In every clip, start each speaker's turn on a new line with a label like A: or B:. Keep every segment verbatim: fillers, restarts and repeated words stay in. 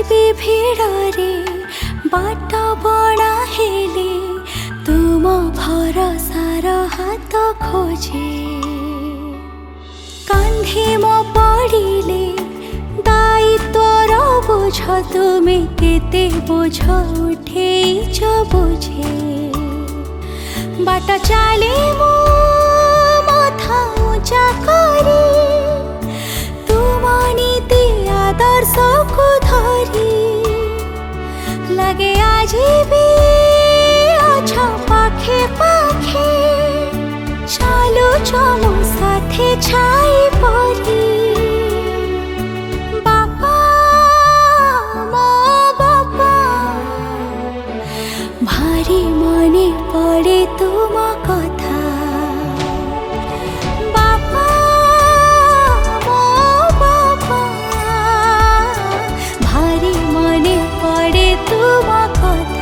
A: ଯିବି ଭିଡ଼ରେ बाट बणा हेले तुम भरसार हाथ खोजे कांधे मो पड़िले दायित्वर बोझ तुमे केते बोझ उठेइछ बोझे बाट चाले मो माथा ऊंचा करी तुम नीति आदर्श को धरी लगे आज भी अच्छा पाखे पाखे चालू चमो साथे छाई परी बापा मो बापा भारी मने पड़े तुम कथा बापा मो बापा भारी मने पड़े तुम कथा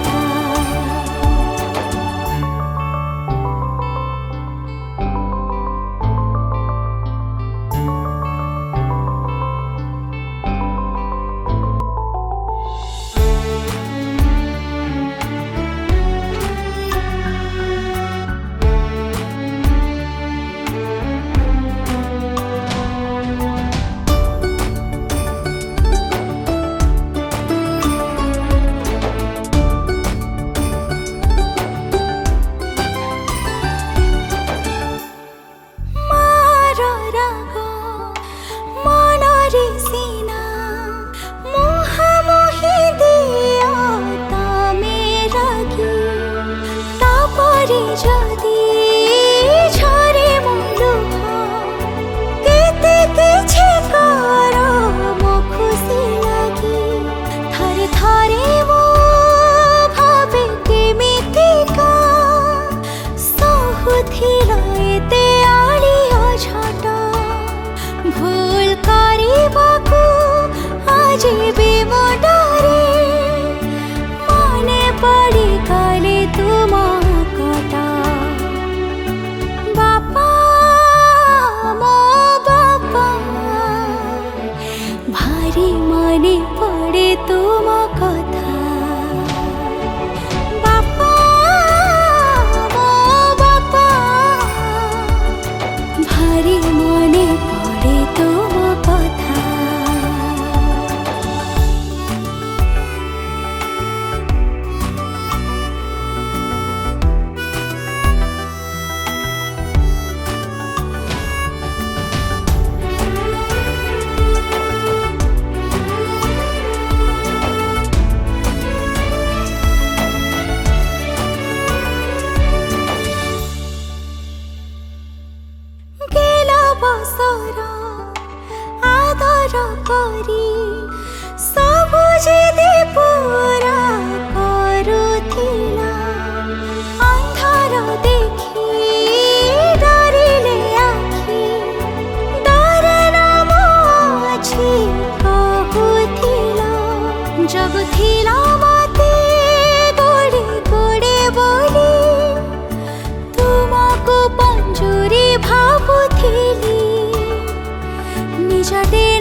A: भूल करबाकू आज भी मो डरे मने पड़ी गले तुम कथा बापा मो बापा भारी मने पड़े तुम कथा बापा मो बापा भारी मने पड़े तुम कथा आदर करी सब जिदे पूरा करुथिला अंधार देखी डरिले आखि डर नाम अछि कहुथिला जब थिला मते गोड़े गोड़े बोली तुमको पंजुरी भाबुथिली निज दे